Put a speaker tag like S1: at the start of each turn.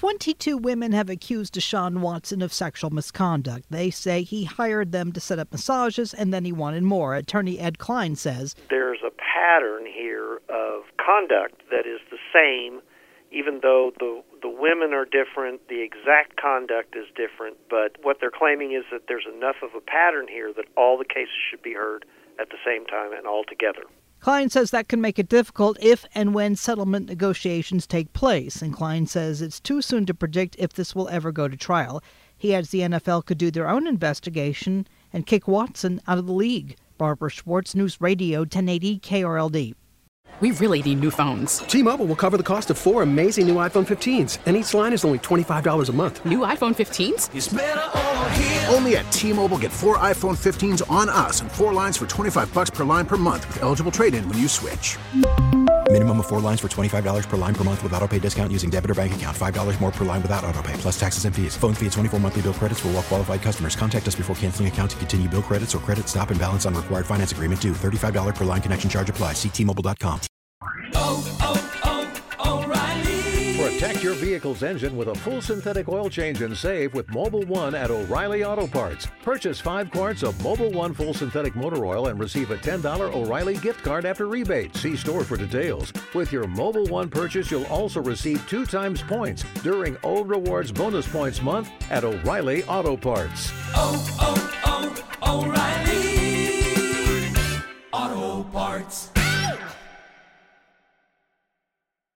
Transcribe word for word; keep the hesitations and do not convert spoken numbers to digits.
S1: twenty-two women have accused Deshaun Watson of sexual misconduct. They say he hired them to set up massages and then he wanted more. Attorney Ed Klein says
S2: there's a pattern here of conduct that is the same, even though the the women are different, the exact conduct is different. But what they're claiming is that there's enough of a pattern here that all the cases should be heard at the same time and all together.
S1: Klein says that can make it difficult if and when settlement negotiations take place, and Klein says it's too soon to predict if this will ever go to trial. He adds the N F L could do their own investigation and kick Watson out of the league. Barbara Schwartz, News Radio ten eighty K R L D.
S3: We really need new phones.
S4: T-Mobile will cover the cost of four amazing new iPhone fifteens, and each line is only twenty-five dollars a month.
S3: New iPhone fifteens?
S5: It's better over here. Only at T-Mobile, get four iPhone fifteens on us and four lines for twenty-five bucks per line per month with eligible trade-in when you switch.
S6: Minimum of four lines for twenty-five dollars per line per month with autopay discount using debit or bank account. five dollars more per line without autopay, plus taxes and fees. Phone fee at twenty-four monthly bill credits for well-qualified customers. Contact us before canceling account to continue bill credits or credit stop and balance on required finance agreement due. thirty-five dollars per line connection charge applies. See T Mobile dot com.
S7: Oh, oh, oh, O'Reilly.
S8: Protect your vehicle's engine with a full synthetic oil change and save with Mobil one at O'Reilly Auto Parts. Purchase five quarts of Mobil one full synthetic motor oil and receive a ten dollars O'Reilly gift card after rebate. See store for details. With your Mobil one purchase, you'll also receive two times points during O Rewards Bonus Points Month at O'Reilly Auto Parts.
S7: Oh, oh, oh, O'Reilly Auto Parts.